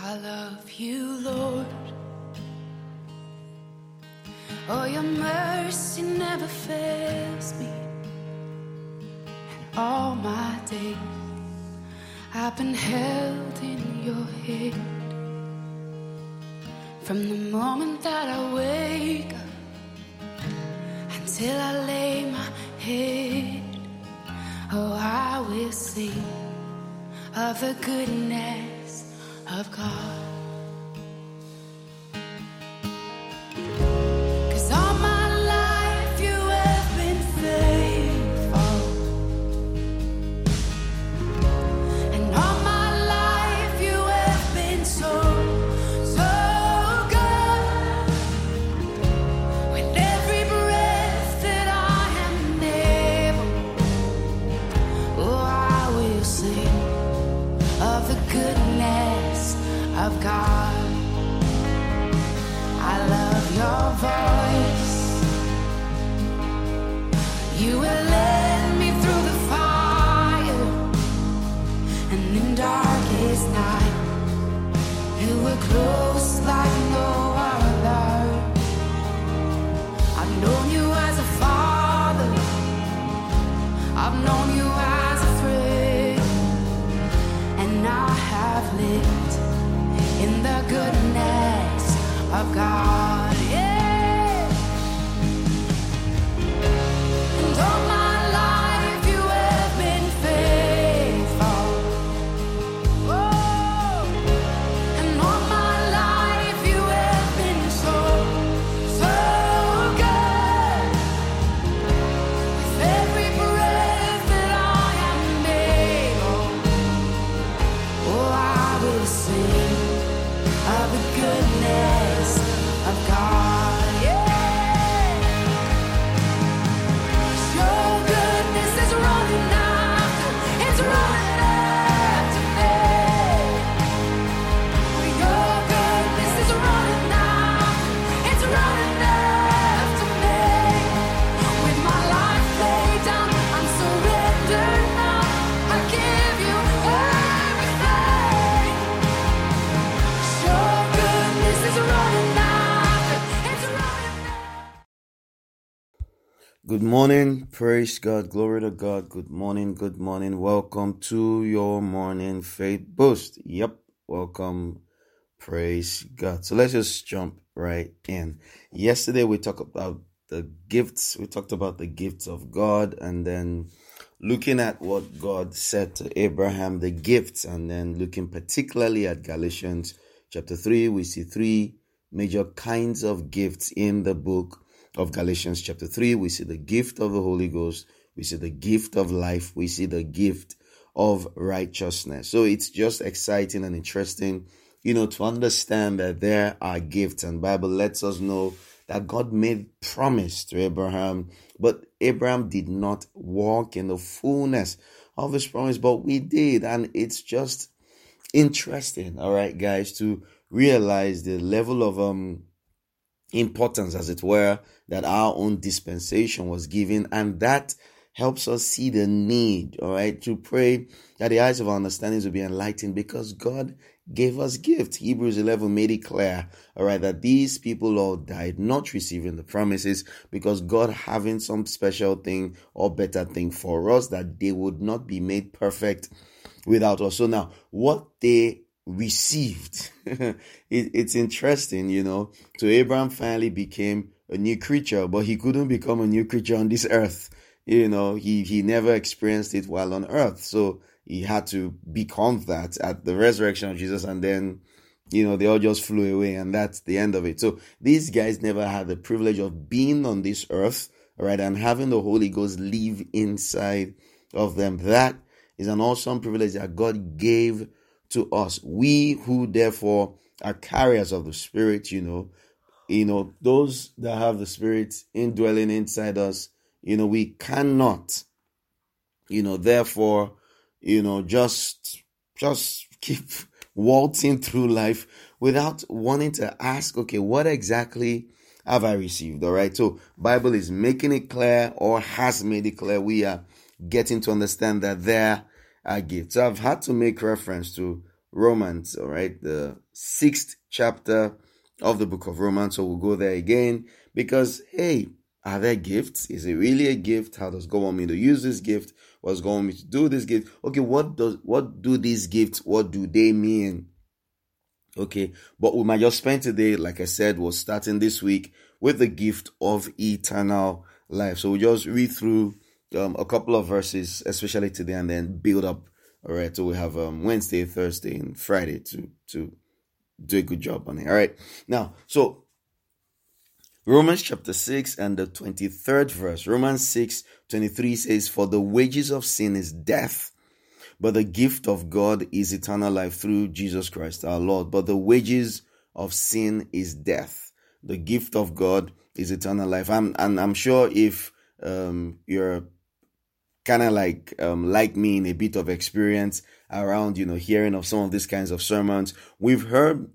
I love you, Lord. Oh, your mercy never fails me. And all my days I've been held in your hand. From the moment that I wake up until I lay my head, oh, I will sing of the goodness of God. 'Cause all my life you have been faithful, and all my life you have been so good. With every breath that I am able, oh, I will sing of the goodness of God. I love your voice. You will lead me through the fire, and in darkest night you were close like no other. I've known you as a father, I've known you as a friend, and I have lived in the goodness of God, yeah. And all my life you have been faithful. Oh, and all my life you have been so good. With every breath that I am able, oh, I will sing of the goodness of God, yeah. Your goodness is running after, it's running after me. Your goodness is running after, it's running after me. With my life laid down, I'm surrendered now. I give you everything. Your goodness is running after, it's running after. Good morning, praise God, glory to God. Good morning. Welcome to your morning faith boost. Yep, welcome, praise God. So let's just jump right in. Yesterday we talked about the gifts. We talked about the gifts of God, and then looking at what God said to Abraham, the gifts, and then looking particularly at Galatians chapter 3. We see three major kinds of gifts in the book of Galatians chapter 3. We see the gift of the Holy Ghost. We see the gift of life. We see the gift of righteousness. So it's just exciting and interesting, to understand that there are gifts, and Bible lets us know that God made promise to Abraham, but Abraham did not walk in the fullness of his promise, but we did. And it's just interesting, all right, guys, to realize the level of importance, as it were, that our own dispensation was given, and that helps us see the need, all right, to pray that the eyes of our understandings will be enlightened, because God gave us gifts. Hebrews 11 made it clear, all right, that these people all died not receiving the promises, because God having some special thing or better thing for us, that they would not be made perfect without us. So now, what they received, it's interesting, So Abraham finally became a new creature, but he couldn't become a new creature on this earth. He never experienced it while on earth. So he had to become that at the resurrection of Jesus, and then, they all just flew away, and that's the end of it. So these guys never had the privilege of being on this earth, right, and having the Holy Ghost live inside of them. That is an awesome privilege that God gave to us. We who therefore are carriers of the Spirit, those that have the Spirit indwelling inside us, we cannot, therefore, just keep waltzing through life without wanting to ask, okay, what exactly have I received? All right. So Bible is making it clear, or has made it clear. We are getting to understand that there are gifts. So I've had to make reference to Romans, all right, the 6th chapter of the book of Romans. So we'll go there again because, hey, are there gifts? Is it really a gift? How does God want me to use this gift? What's God want me to do with this gift? Okay, what do these gifts, what do they mean? Okay, but we might just spend today, like I said, we're starting this week with the gift of eternal life. So we'll just read through a couple of verses, especially today, and then build up. All right, so we have Wednesday, Thursday, and Friday to do a good job on it. All right, now, so Romans chapter 6 and the 23rd verse. Romans 6:23 says, "For the wages of sin is death, but the gift of God is eternal life through Jesus Christ our Lord." But the wages of sin is death. The gift of God is eternal life. I'm sure if you're kind of like me in a bit of experience around, hearing of some of these kinds of sermons, we've heard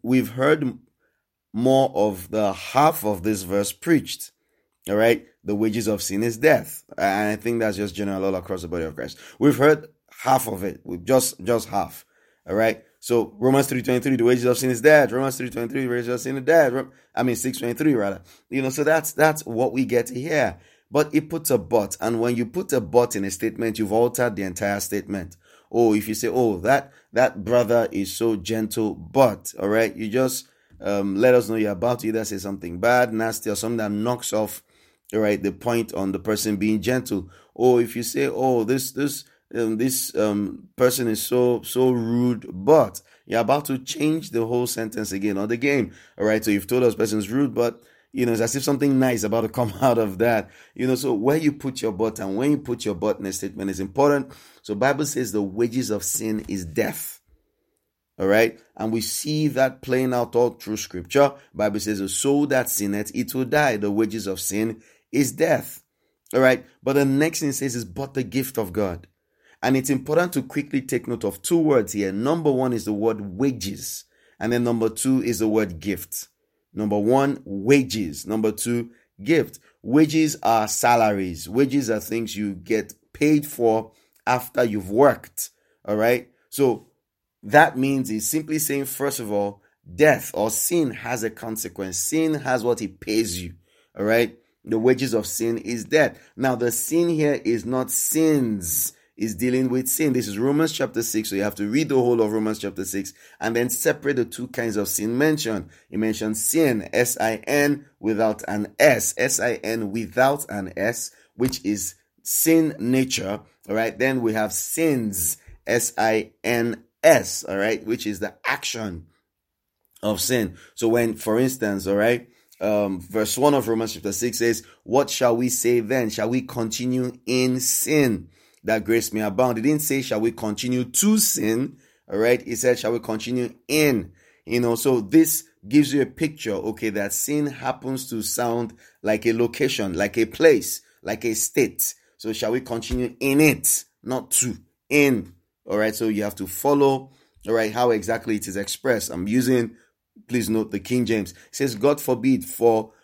more of the half of this verse preached. All right, the wages of sin is death, and I think that's just general all across the body of Christ. We've heard half of it, with just half. All right, so Romans 3:23, the wages of sin is death. Romans 3:23, the wages of sin is death. 6:23 rather. So that's what we get to hear. But it puts a but, and when you put a but in a statement, you've altered the entire statement. Oh, if you say, "Oh, that brother is so gentle," but all right, you just let us know you're about to either say something bad, nasty, or something that knocks off, all right, the point on the person being gentle. Or if you say, "Oh, this person is so rude," but you're about to change the whole sentence again or the game. All right, so you've told us person's rude, but it's as if something nice about to come out of that. So where you put your but and when you put your but in a statement is important. So Bible says the wages of sin is death. All right, and we see that playing out all through Scripture. Bible says, "The soul that sinneth, it will die." The wages of sin is death. All right, but the next thing it says is, "But the gift of God." And it's important to quickly take note of two words here. Number one is the word wages, and then number two is the word gift. Number one, wages. Number two, gift. Wages are salaries. Wages are things you get paid for after you've worked. All right, so that means it's simply saying, first of all, death or sin has a consequence. Sin has what it pays you. All right. The wages of sin is death. Now, the sin here is not sins. It's dealing with sin. This is Romans chapter 6. So you have to read the whole of Romans chapter 6 and then separate the two kinds of sin mentioned. He mentioned sin, S-I-N without an S, S-I-N without an S, which is sin nature. All right. Then we have sins, S-I-N-S, all right, which is the action of sin. So when, for instance, all right, verse 1 of Romans chapter 6 says, "What shall we say then? Shall we continue in sin that grace may abound?" It didn't say, "Shall we continue to sin?" All right. It said, "Shall we continue in?" So this gives you a picture, okay, that sin happens to sound like a location, like a place, like a state. So shall we continue in it? Not to, in. All right, so you have to follow, all right, how exactly it is expressed. I'm using, please note, the King James. It says, "God forbid, for,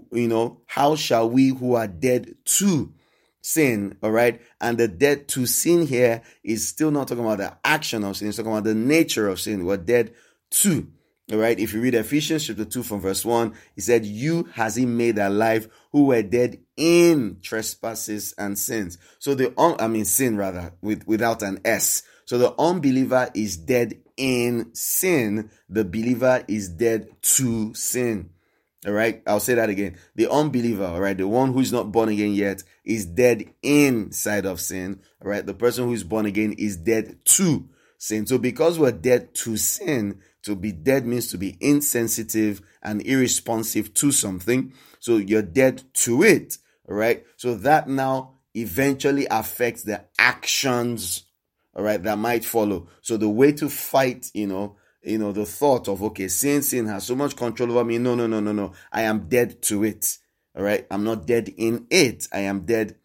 how shall we who are dead to sin?" All right, and the dead to sin here is still not talking about the action of sin. It's talking about the nature of sin. We're dead to. All right, if you read Ephesians chapter 2 from verse 1, he said, "You has he made alive who were dead in trespasses and sins." So sin rather, without an S. So the unbeliever is dead in sin. The believer is dead to sin. All right. I'll say that again. The unbeliever, all right, the one who's not born again yet, is dead inside of sin. All right. The person who's born again is dead to sin. So because we're dead to sin, to be dead means to be insensitive and irresponsive to something. So you're dead to it. All right. So that now eventually affects the actions, all right, that might follow. So the way to fight, the thought of, okay, sin has so much control over me. No. I am dead to it. All right. I'm not dead in it. I am dead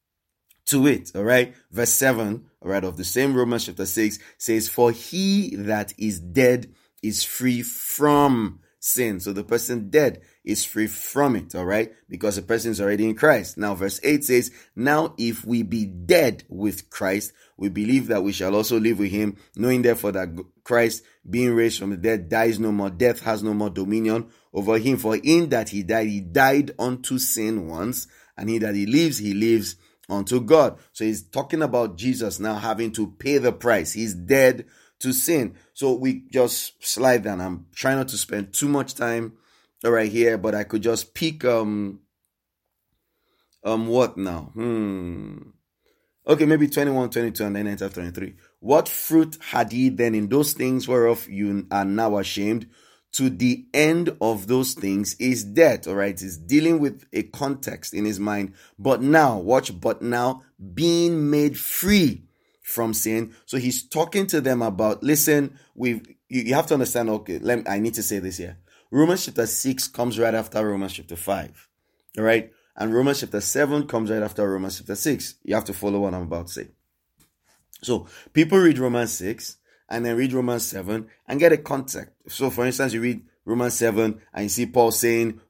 to it. All right. Verse 7, all right, of the same Romans chapter 6 says, "For he that is dead is free from sin." So the person dead is free from it, all right? Because the person is already in Christ. Now, verse 8 says, now if we be dead with Christ, we believe that we shall also live with him, knowing therefore that Christ, being raised from the dead, dies no more. Death has no more dominion over him. For in that he died unto sin once, and he that he lives unto God. So he's talking about Jesus now having to pay the price. He's dead to sin. So we just slide down. I'm trying not to spend too much time right here, but I could just pick what now? Okay, maybe 21, 22, and then enter 23. What fruit had ye then in those things whereof you are now ashamed? To the end of those things is death. All right, he's dealing with a context in his mind. But now, watch, but now being made free from sin. So he's talking to them about, listen, you have to understand, okay, I need to say this here. Romans chapter 6 comes right after Romans chapter 5. All right, and Romans chapter 7 comes right after Romans chapter 6. You have to follow what I'm about to say. So people read Romans 6 and then read Romans 7 and get a context. So for instance, you read Romans 7 and you see Paul saying,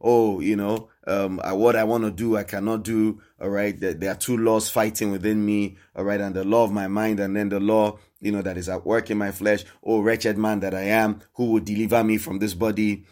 what I want to do, I cannot do. All right. There are two laws fighting within me. All right. And the law of my mind and then the law, that is at work in my flesh. Oh, wretched man that I am, who will deliver me from this body,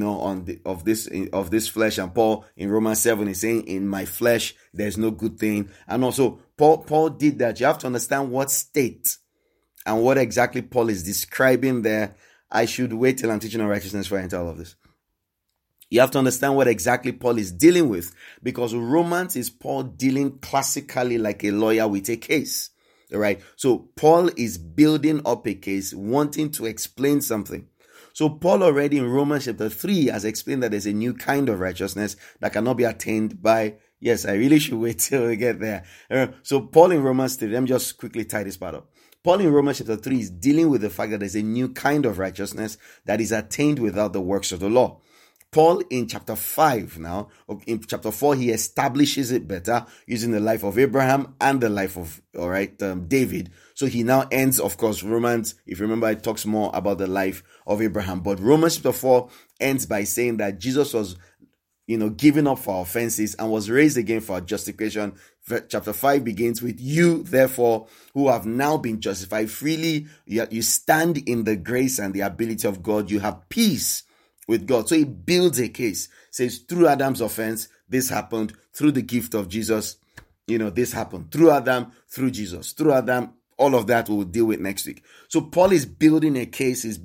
of this flesh. And Paul in Romans 7 is saying, in my flesh, there's no good thing. And also Paul did that. You have to understand what state and what exactly Paul is describing there. I should wait till I'm teaching on righteousness before I enter all of this. You have to understand what exactly Paul is dealing with, because Romans is Paul dealing classically like a lawyer with a case. All right. So Paul is building up a case, wanting to explain something. So Paul already in Romans chapter 3 has explained that there's a new kind of righteousness that cannot be attained by. Yes, I really should wait till we get there. So Paul in Romans 3, let me just quickly tie this part up. Paul in Romans chapter 3 is dealing with the fact that there's a new kind of righteousness that is attained without the works of the law. Paul in chapter 5 now, in chapter 4, he establishes it better using the life of Abraham and the life of, David. So he now ends, of course, Romans, if you remember, it talks more about the life of Abraham. But Romans chapter 4 ends by saying that Jesus was, given up for our offenses and was raised again for our justification. Chapter 5 begins with, you, therefore, who have now been justified freely, you stand in the grace and the ability of God. You have peace with God. So he builds a case, says through Adam's offense, this happened. Through the gift of Jesus, this happened. Through Adam, through Jesus. Through Adam, all of that we'll deal with next week. So Paul is building a case, So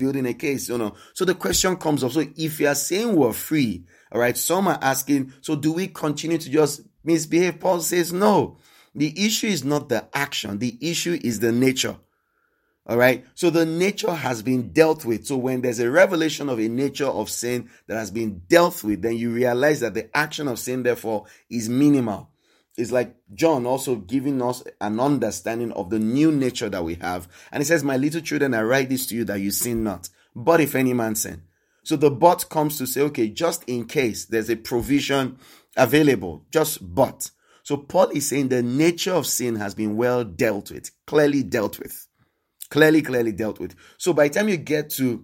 the question comes up. So if you are saying we're free, all right, some are asking, so do we continue to just misbehave? Paul says no. The issue is not the action. The issue is the nature. All right. So the nature has been dealt with. So when there's a revelation of a nature of sin that has been dealt with, then you realize that the action of sin, therefore, is minimal. It's like John also giving us an understanding of the new nature that we have. And he says, my little children, I write this to you that you sin not. But if any man sin. So the but comes to say, okay, just in case there's a provision available, just but. So Paul is saying the nature of sin has been well dealt with, clearly dealt with. Clearly dealt with. So by the time you get to,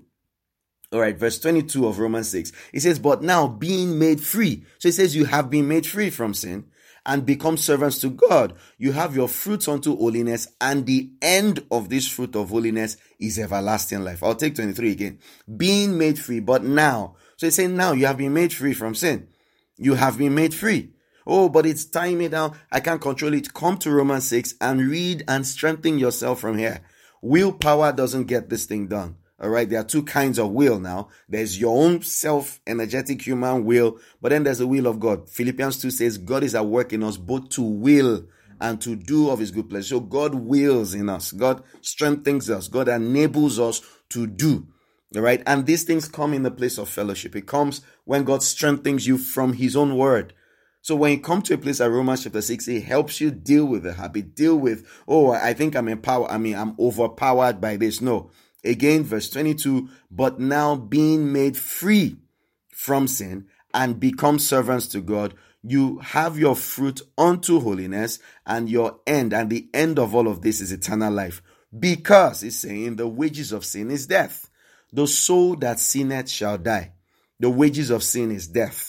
verse 22 of Romans 6, it says, but now being made free. So it says you have been made free from sin and become servants to God. You have your fruits unto holiness, and the end of this fruit of holiness is everlasting life. I'll take 23 again. Being made free, but now. So it's saying now you have been made free from sin. You have been made free. Oh, but it's tying me down. I can't control it. Come to Romans 6 and read and strengthen yourself from here. Willpower doesn't get this thing done. All right. There are two kinds of will now. There's your own self-energetic human will, but then there's the will of God. Philippians 2 says God is at work in us both to will and to do of his good pleasure. So God wills in us. God strengthens us. God enables us to do. All right. And these things come in the place of fellowship. It comes when God strengthens you from his own word. So when you come to a place like Romans chapter 6, it helps you deal with the habit, deal with, I think I'm empowered. I'm overpowered by this. No. Again, verse 22, but now being made free from sin and become servants to God, you have your fruit unto holiness, and your end, and the end of all of this is eternal life. Because it's saying the wages of sin is death. The soul that sinneth shall die. The wages of sin is death.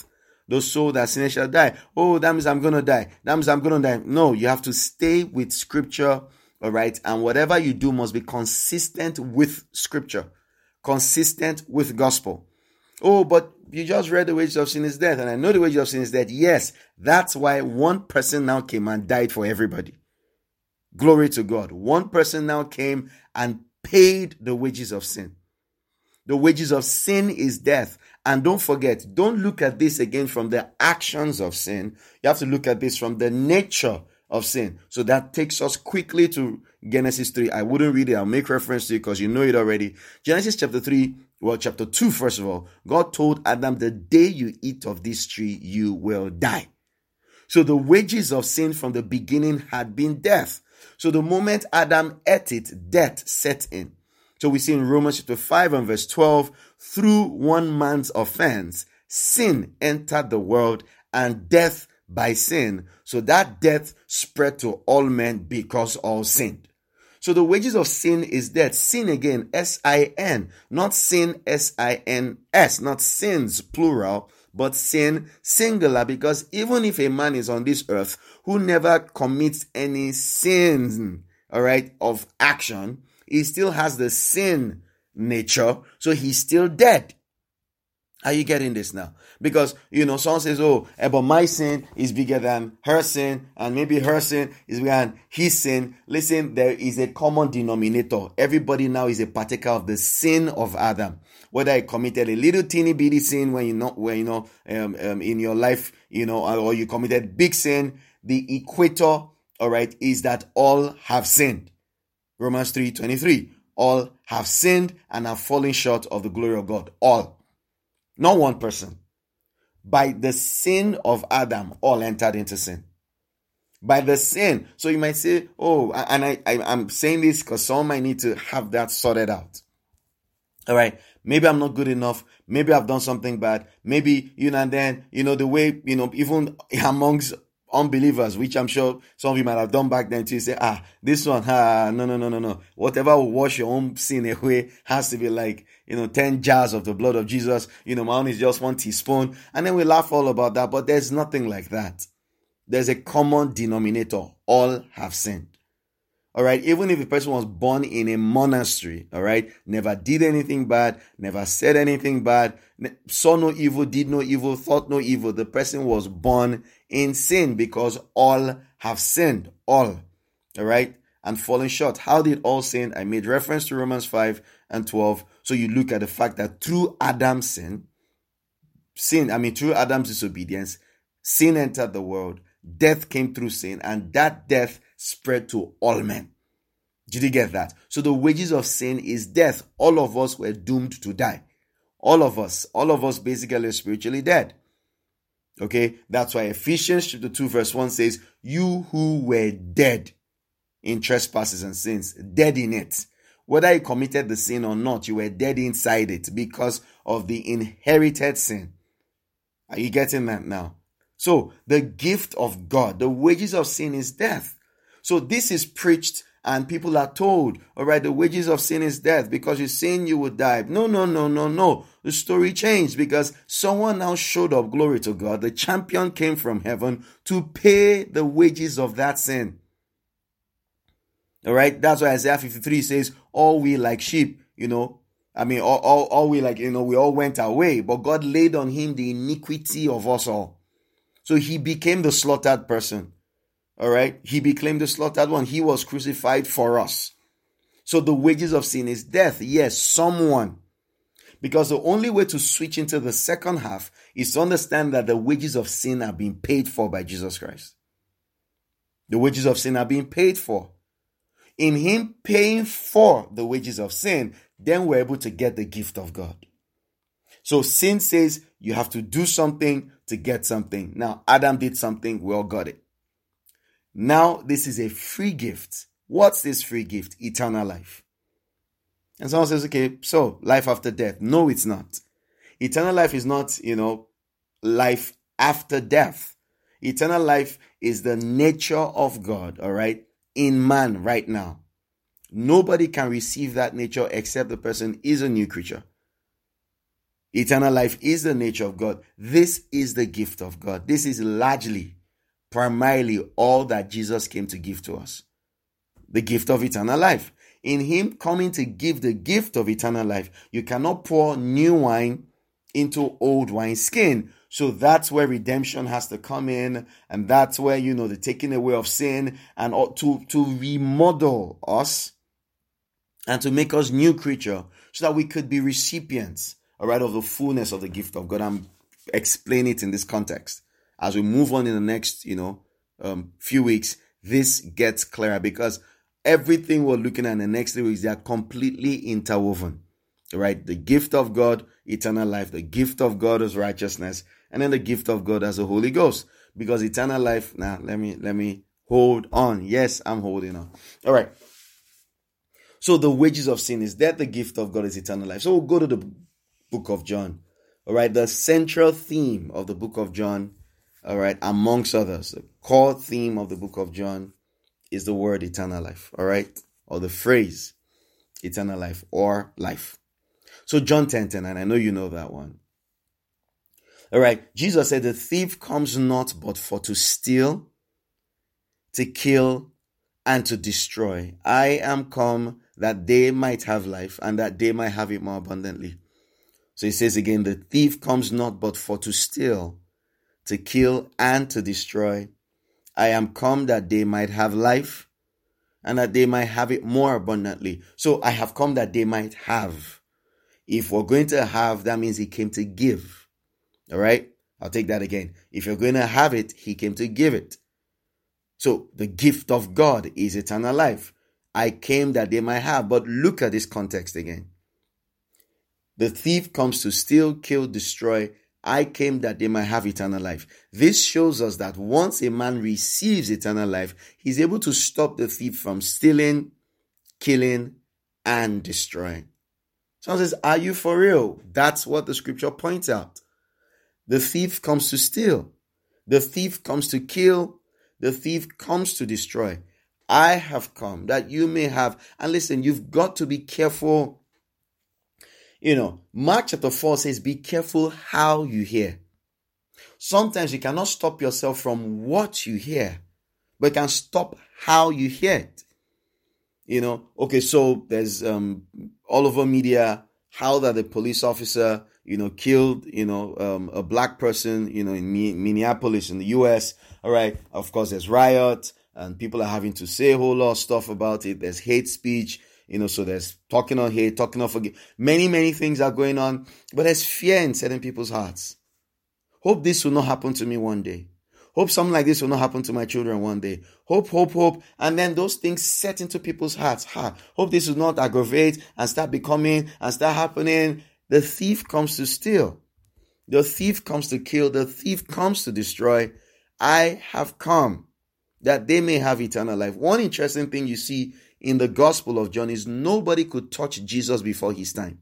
Those soul that sinners shall die. Oh, that means I'm going to die. That means I'm going to die. No, you have to stay with scripture, all right? And whatever you do must be consistent with scripture, consistent with gospel. Oh, but you just read the wages of sin is death, and I know the wages of sin is death. Yes, that's why one person now came and died for everybody. Glory to God. One person now came and paid the wages of sin. The wages of sin is death. And don't forget, don't look at this again from the actions of sin. You have to look at this from the nature of sin. So that takes us quickly to Genesis 3. I wouldn't read it. I'll make reference to it because you know it already. Genesis chapter 2, first of all. God told Adam, the day you eat of this tree, you will die. So the wages of sin from the beginning had been death. So the moment Adam ate it, death set in. So we see in Romans chapter 5 and verse 12, through one man's offense, sin entered the world, and death by sin. So that death spread to all men because all sinned. So the wages of sin is death. Sin again, S-I-N, not sin, S-I-N-S, not sins, plural, but sin, singular, because even if a man is on this earth who never commits any sin, all right, of action, he still has the sin nature, so he's still dead. Are you getting this now? Because, someone says, but my sin is bigger than her sin, and maybe her sin is bigger than his sin. Listen, there is a common denominator. Everybody now is a partaker of the sin of Adam. Whether I committed a little teeny bitty sin in your life, or you committed big sin, the equator, all right, is that all have sinned. Romans 3:23. All have sinned and have fallen short of the glory of God. All. Not one person. By the sin of Adam, all entered into sin. By the sin. So you might say, and I'm saying this because someone might need to have that sorted out. All right. Maybe I'm not good enough. Maybe I've done something bad. Maybe, and then, the way, even amongst unbelievers, which I'm sure some of you might have done back then too, say, this one, no. Whatever will wash your own sin away has to be like, 10 jars of the blood of Jesus. My own is just 1 teaspoon. And then we laugh all about that, but there's nothing like that. There's a common denominator. All have sinned. All right. Even if a person was born in a monastery, all right, never did anything bad, never said anything bad, saw no evil, did no evil, thought no evil. The person was born in sin because all have sinned. All right, and fallen short. How did all sin? I made reference to Romans 5 and 12. So you look at the fact that through Adam's through Adam's disobedience, sin entered the world. Death came through sin, and that death spread to all men. Did you get that? So the wages of sin is death. All of us were doomed to die. All of us basically are spiritually dead. Okay, that's why Ephesians chapter 2 verse 1 says, you who were dead in trespasses and sins, dead in it. Whether you committed the sin or not, you were dead inside it because of the inherited sin. Are you getting that now? So the gift of God, the wages of sin is death. So this is preached and people are told, all right, the wages of sin is death. Because you sin, you will die. No. The story changed because someone now showed up, glory to God. The champion came from heaven to pay the wages of that sin. All right, that's why Isaiah 53 says, all we like sheep, all we like, we all went our way. But God laid on him the iniquity of us all. So he became the slaughtered person. All right. He became the slaughtered one. He was crucified for us. So the wages of sin is death. Yes, someone. Because the only way to switch into the second half is to understand that the wages of sin are being paid for by Jesus Christ. The wages of sin are being paid for. In him paying for the wages of sin, then we're able to get the gift of God. So sin says you have to do something to get something. Now, Adam did something, we all got it. Now, this is a free gift. What's this free gift? Eternal life. And someone says, okay, so life after death. No, it's not. Eternal life is not, life after death. Eternal life is the nature of God, all right, in man right now. Nobody can receive that nature except the person is a new creature. Eternal life is the nature of God. This is the gift of God. This is largely, primarily all that Jesus came to give to us. The gift of eternal life. In him coming to give the gift of eternal life, you cannot pour new wine into old wineskin. So that's where redemption has to come in, and that's where, the taking away of sin, and to remodel us and to make us new creature, so that we could be recipients, all right, of the fullness of the gift of God. I'm explaining it in this context. As we move on in the next, few weeks, this gets clearer, because everything we're looking at in the next 3 weeks, they are completely interwoven, right? The gift of God, eternal life. The gift of God is righteousness, and then the gift of God as the Holy Ghost. Because eternal life, now let me hold on. Yes, I'm holding on. All right. So the wages of sin is death. The gift of God is eternal life. So we'll go to the book of John. All right. The central theme of the book of John, all right, amongst others, the core theme of the book of John is the word eternal life. All right. Or the phrase eternal life or life. So John 10:10, and I know you know that one. All right. Jesus said, the thief comes not but for to steal, to kill, and to destroy. I am come that they might have life, and that they might have it more abundantly. So he says again, the thief comes not but for to steal, to kill, and to destroy. I am come that they might have life, and that they might have it more abundantly. So I have come that they might have. If we're going to have, that means he came to give. All right? I'll take that again. If you're going to have it, he came to give it. So the gift of God is eternal life. I came that they might have. But look at this context again. The thief comes to steal, kill, destroy. I came that they might have eternal life. This shows us that once a man receives eternal life, he's able to stop the thief from stealing, killing, and destroying. Someone says, are you for real? That's what the scripture points out. The thief comes to steal. The thief comes to kill. The thief comes to destroy. I have come that you may have. And listen, you've got to be careful. Mark chapter 4 says, be careful how you hear. Sometimes you cannot stop yourself from what you hear, but you can stop how you hear it. Okay, so there's all over media how that the police officer, killed, a black person, in Minneapolis in the US. All right. Of course, there's riot and people are having to say a whole lot of stuff about it. There's hate speech, so there's talking on hate, talking on forgive. Many, many things are going on, but there's fear in certain people's hearts. Hope this will not happen to me one day. Hope something like this will not happen to my children one day. Hope. And then those things set into people's hearts. Hope this will not aggravate and start becoming and start happening. The thief comes to steal. The thief comes to kill. The thief comes to destroy. I have come that they may have eternal life. One interesting thing you see in the Gospel of John is nobody could touch Jesus before his time.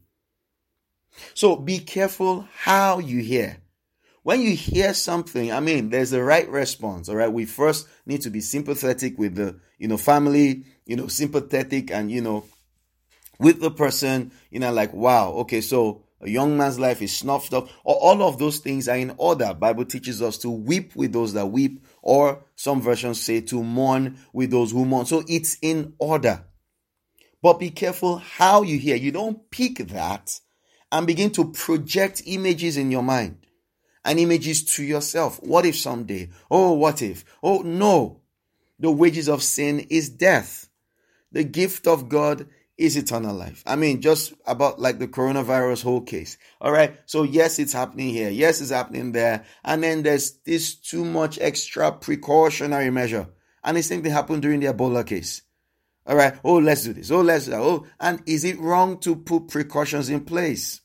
So be careful how you hear. When you hear something, there's a right response, all right? We first need to be sympathetic with the, family, sympathetic and, with the person, like, wow, okay, so a young man's life is snuffed up. All of those things are in order. Bible teaches us to weep with those that weep, or some versions say to mourn with those who mourn. So it's in order. But be careful how you hear. You don't pick that and begin to project images in your mind and images to yourself. What if someday? Oh, what if? Oh, no. The wages of sin is death. The gift of God is eternal life. Just about like the coronavirus whole case. All right. So yes, it's happening here. Yes, it's happening there. And then there's this too much extra precautionary measure. And the same thing happened during the Ebola case. All right. Oh, let's do this. Oh, let's do that. Oh, and is it wrong to put precautions in place?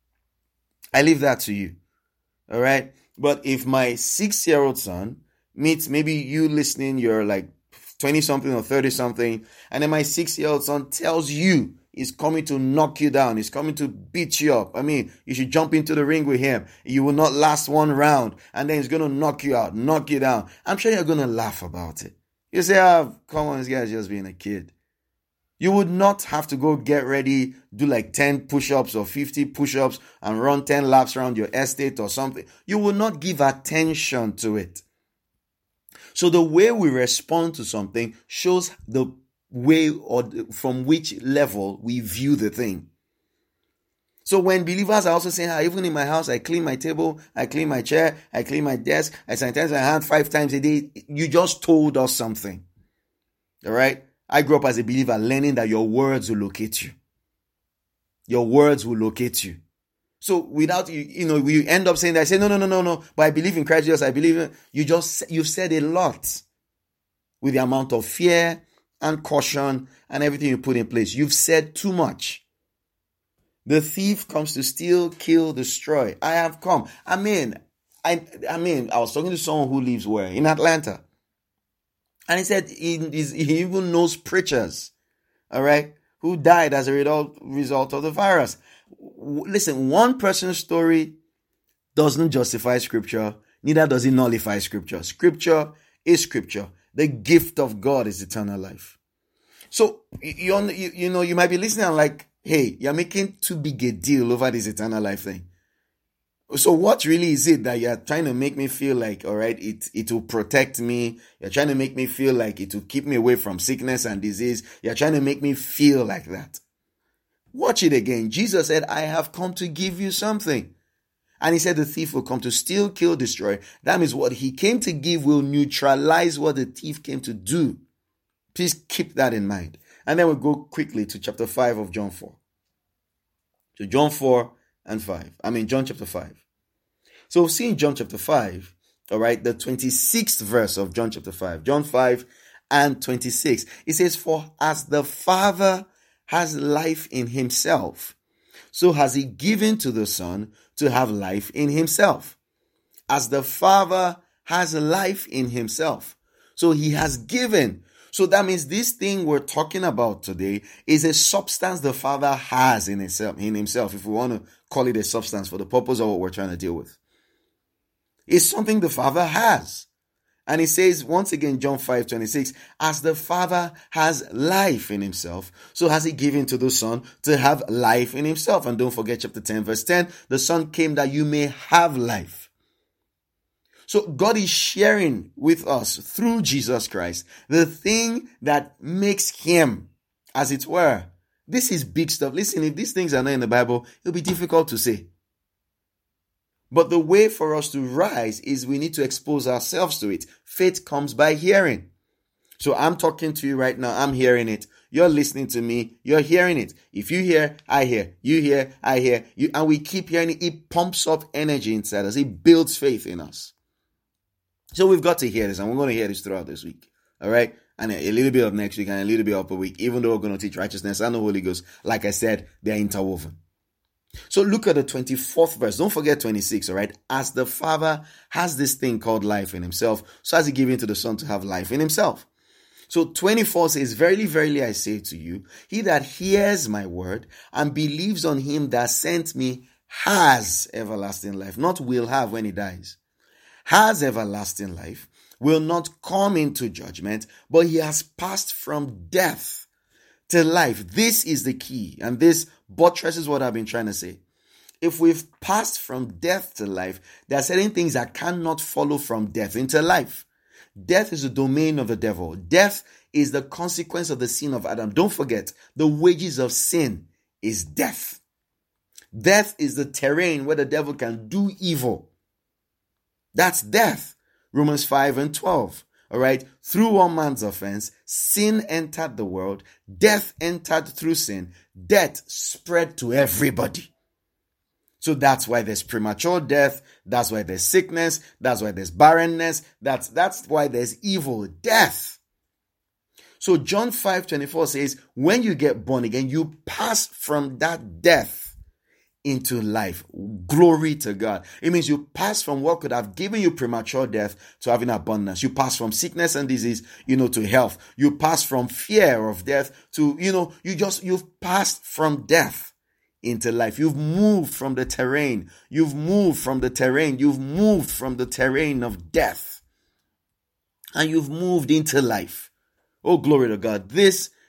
I leave that to you. All right. But if my 6-year-old son meets, maybe you listening, you're like 20 something or 30 something. And then my 6-year-old son tells you he's coming to knock you down. He's coming to beat you up. You should jump into the ring with him. You will not last one round. And then he's going to knock you out, knock you down. I'm sure you're going to laugh about it. You say, come on, this guy's just being a kid. You would not have to go get ready, do like 10 push-ups or 50 push-ups and run 10 laps around your estate or something. You will not give attention to it. So the way we respond to something shows the way or from which level we view the thing. So when believers are also saying, even in my house, I clean my table, I clean my chair, I clean my desk, I sanitize my hand 5 times a day, you just told us something. All right? I grew up as a believer learning that your words will locate you. Your words will locate you. So without we end up saying that, I say, no, but I believe in Christ Jesus, I believe in, you've said a lot with the amount of fear and caution and everything you put in place. You've said too much. The thief comes to steal, kill, destroy. I have come. I was talking to someone who lives where? In Atlanta. And he said he even knows preachers, all right, who died as a result of the virus. Listen, one person's story doesn't justify scripture, neither does it nullify scripture. Scripture is scripture. The gift of God is eternal life. So, you might be listening and like, hey, you're making too big a deal over this eternal life thing. So what really is it that you're trying to make me feel like, all right, it will protect me. You're trying to make me feel like it will keep me away from sickness and disease. You're trying to make me feel like that. Watch it again. Jesus said, I have come to give you something. And he said the thief will come to steal, kill, destroy. That means what he came to give will neutralize what the thief came to do. Please keep that in mind. And then we'll go quickly to chapter 5 of John 4. To John 4 and 5. John chapter 5. So we've seen John chapter 5, all right, the 26th verse of John chapter 5. John 5 and 26. It says, for as the Father has life in himself, so has he given to the Son to have life in himself. As the Father has life in himself, so he has given. So that means this thing we're talking about today is a substance the Father has in himself, if we want to call it a substance for the purpose of what we're trying to deal with. It's something the Father has. And he says, once again, John 5:26, as the Father has life in himself, so has he given to the Son to have life in himself. And don't forget chapter 10, verse 10, the Son came that you may have life. So God is sharing with us through Jesus Christ the thing that makes him, as it were. This is big stuff. Listen, if these things are not in the Bible, it'll be difficult to say. But the way for us to rise is we need to expose ourselves to it. Faith comes by hearing. So I'm talking to you right now. I'm hearing it. You're listening to me. You're hearing it. If you hear, I hear. You hear, I hear. And we keep hearing it. It pumps up energy inside us. It builds faith in us. So we've got to hear this, and we're going to hear this throughout this week. All right? And a little bit of next week and a little bit of a week, even though we're going to teach righteousness and the Holy Ghost. Like I said, they're interwoven. So look at the 24th verse. Don't forget 26, all right? As the Father has this thing called life in himself, so has he given to the Son to have life in himself. So 24 says, verily, verily, I say to you, he that hears my word and believes on him that sent me has everlasting life, not will have when he dies. Has everlasting life, will not come into judgment, but he has passed from death to life. This is the key, and this buttresses what I've been trying to say. If we've passed from death to life, there are certain things that cannot follow from death into life. Death is the domain of the devil. Death is the consequence of the sin of Adam. Don't forget, the wages of sin is death. Death is the terrain where the devil can do evil. That's death. Romans 5 and 12. All right. Through one man's offense, sin entered the world. Death entered through sin. Death spread to everybody. So that's why there's premature death. That's why there's sickness. That's why there's barrenness. That's why there's evil, death. So John 5:24 says, when you get born again, you pass from that death into life. Glory to God. It means you pass from what could have given you premature death to having abundance. You pass from sickness and disease, to health. You pass from fear of death to, you've passed from death into life. You've moved from the terrain. You've moved from the terrain. You've moved from the terrain of death. And you've moved into life. Oh, glory to God. This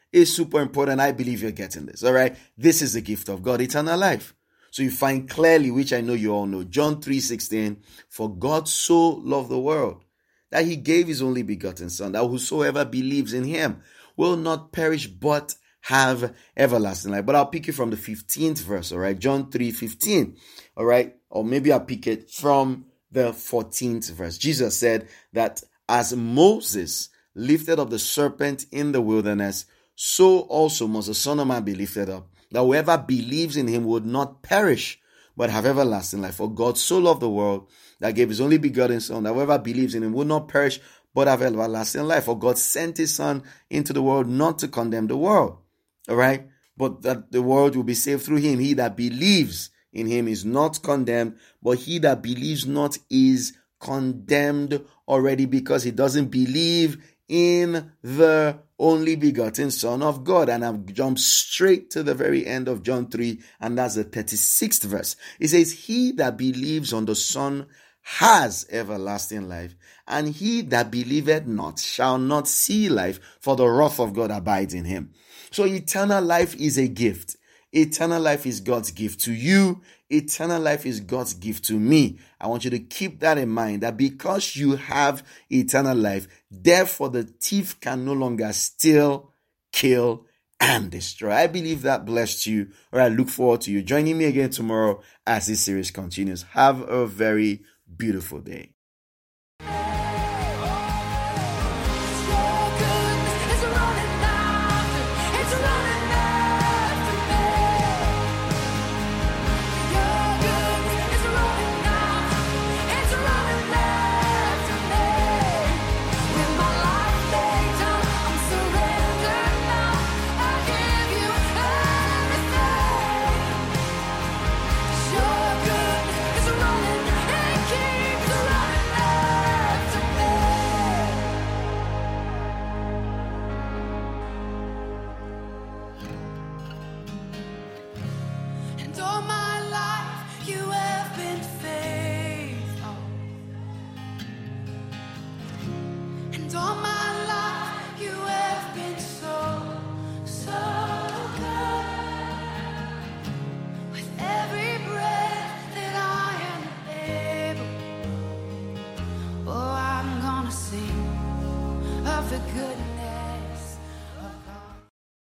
is super important. I believe you're getting this. All right. This is the gift of God, eternal life. So you find clearly, which I know you all know, John 3:16, for God so loved the world that he gave his only begotten son, that whosoever believes in him will not perish but have everlasting life. But I'll pick it from the 15th verse, all right? John 3:15, all right? Or maybe I'll pick it from the 14th verse. Jesus said that as Moses lifted up the serpent in the wilderness, so also must the Son of Man be lifted up, that whoever believes in him would not perish, but have everlasting life. For God so loved the world that gave his only begotten son, that whoever believes in him would not perish, but have everlasting life. For God sent his son into the world not to condemn the world, all right, but that the world will be saved through him. He that believes in him is not condemned, but he that believes not is condemned already, because he doesn't believe in the only begotten Son of God. And I've jumped straight to the very end of John 3, and that's the 36th verse. It says, he that believes on the Son has everlasting life, and he that believeth not shall not see life, for the wrath of God abides in him. So eternal life is a gift. Eternal life is God's gift to you. Eternal life is God's gift to me. I want you to keep that in mind, that because you have eternal life, therefore the thief can no longer steal, kill, and destroy. I believe that blessed you, or I look forward to you joining me again tomorrow as this series continues. Have a very beautiful day.